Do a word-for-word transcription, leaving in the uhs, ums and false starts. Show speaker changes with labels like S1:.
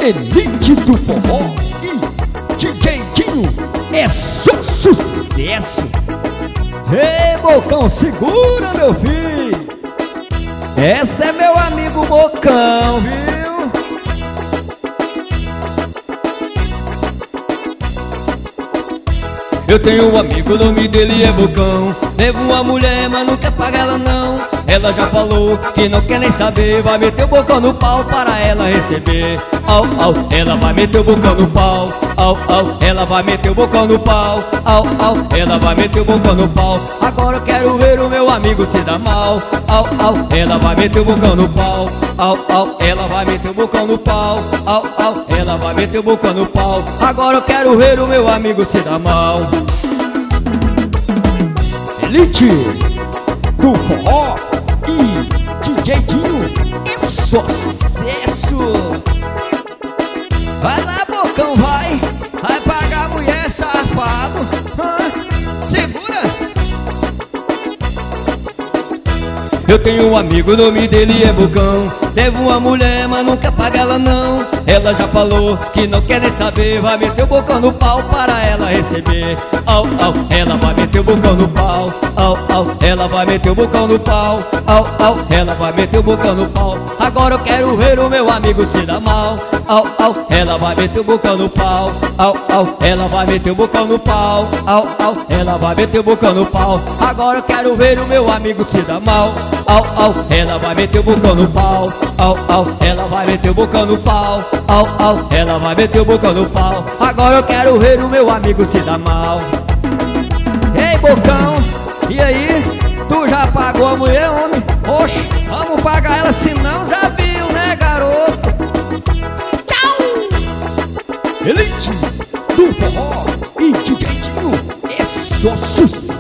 S1: Elite do forró e D J Dinho é só sucesso. Ei, Bocão, segura, meu filho. Esse é meu amigo Bocão, viu? Eu tenho um amigo, o nome dele é Bocão. Levo uma mulher, mas não quer pagar ela não. Ela já falou que não quer nem saber. Vai meter o bocão no pau para ela receber. Au, au, ela vai meter o bocão no pau. Au, au, ela vai meter o bocão no pau. Au, au, ela vai meter o bocão no pau. Agora eu quero ver o meu amigo se dar mal. Au, au, ela vai meter o bocão no pau. Au, au, ela vai meter o bocão no pau. Au, au, ela vai meter o bocão no pau. Agora eu quero ver o meu amigo se dar mal. Elite do forró e D J Dinho é só sucesso. Vai lá, Bocão, vai. Vai pagar a mulher, safado. Segura. Eu tenho um amigo, o nome dele é Bocão. Levo uma mulher, mas não quer pagar ela não. Ela já falou que não quer nem saber. Vai meter o bocão no pau para ela receber. Au, au, ela vai meter o bocão no pau. Au, au, ela vai meter o bocão no pau. Au, au, ela vai meter o bocão no pau. Agora eu quero ver o meu amigo se dar mal. Au, au, ela vai meter o bocão no pau. Au, au, ela vai meter o bocão no pau. Au, au, ela vai meter o bocão no pau. Agora eu quero ver o meu amigo se dar mal. Au, au, ela vai meter o bocão no pau. Au, au, ela vai meter o bocão no pau. Au, au, ela vai meter o bocão no pau. Agora eu quero ver o meu amigo se dar mal. Ei, Bocão, e aí? Tu já pagou a mulher, homem? Oxe, vamos pagar ela, senão já viu, né, garoto? Tchau! Elite do forró e D J Dinho é só sucesso.